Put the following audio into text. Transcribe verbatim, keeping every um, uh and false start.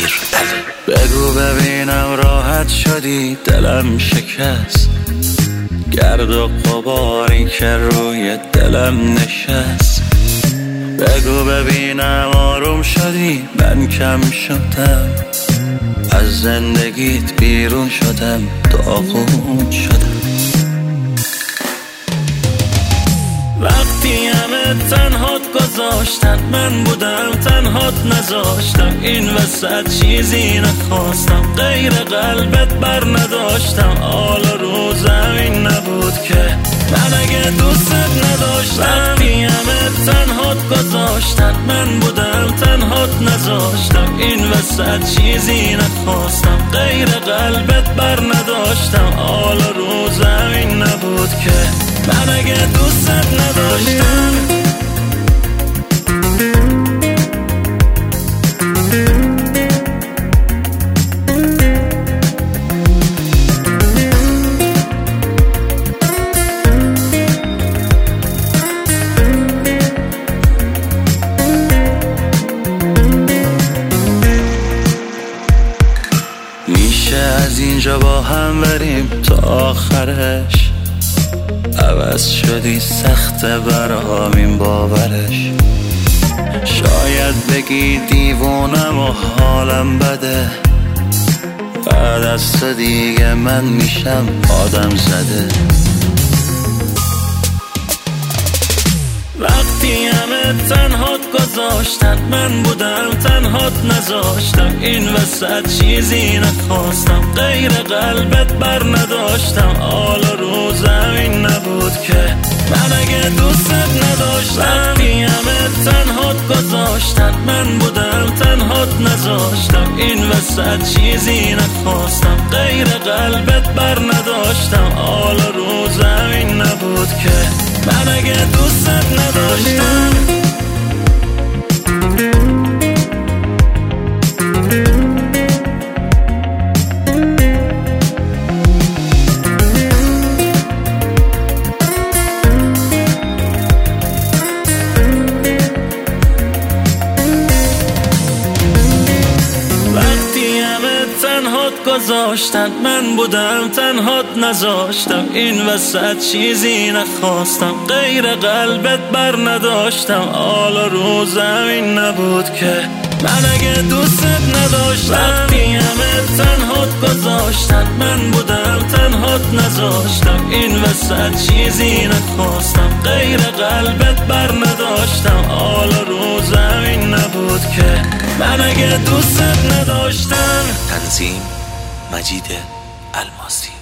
علی. بگو ببینم راحت شدی، دلم شکست، گرد و غباری که روی دلم نشست. بگو ببینم آروم شدی، من کم شدم، از زندگیت بیرون شدم، داغون شدم. وقتی همه تنهات گذاشتن، من بودم تنهات نذاشتم. این وسط چیزی نخواستم، غیر قلبت بر نداشتم. حال رو زمین نبود که من اگه دوست نداشتم. وقتی همه تنهات گذاشتن، من بودم تنهات نذاشتم. این وسط چیزی نخواستم، غیر قلبت بر نداشتم. حال رو زمین نبود که من اگه دوست نداشتم. میشه از اینجا با هم بریم تا آخرش، عوض شدی سخته برام این باورش. شاید بگی دیوونم و حالم بده، بعد از تو دیگه من میشم آدم زده. وقتی همه تنهات گذاشتن، من بودم تنهات نذاشتم. این وسط چیزی نخواستم، غیر قلبت بر نداشتم. حال رو زمین نبود که من اگه دوست نداشتم. وقتی همه تنهات گذاشتن، من بودم تنهات نذاشتم. این وسط چیزی نخواستم، غیر قلبت بر نداشتم. حال رو زمین نبود که من اگه دوست نداشتم. گذاشتن، من بودم تنهات نذاشتم. این وسط چیزی نخواستم، غیر قلبت بر نداشتم. حال رو زمین نبود که من اگه دوست نداشتم. وقتی همه تنهات گذاشتن، من بودم تنهات نذاشتم. این وسط چیزی نخواستم، غیر قلبت بر نداشتم. حال رو زمین نبود که من اگه دوست نداشتم. تنظیم مجید الماسی.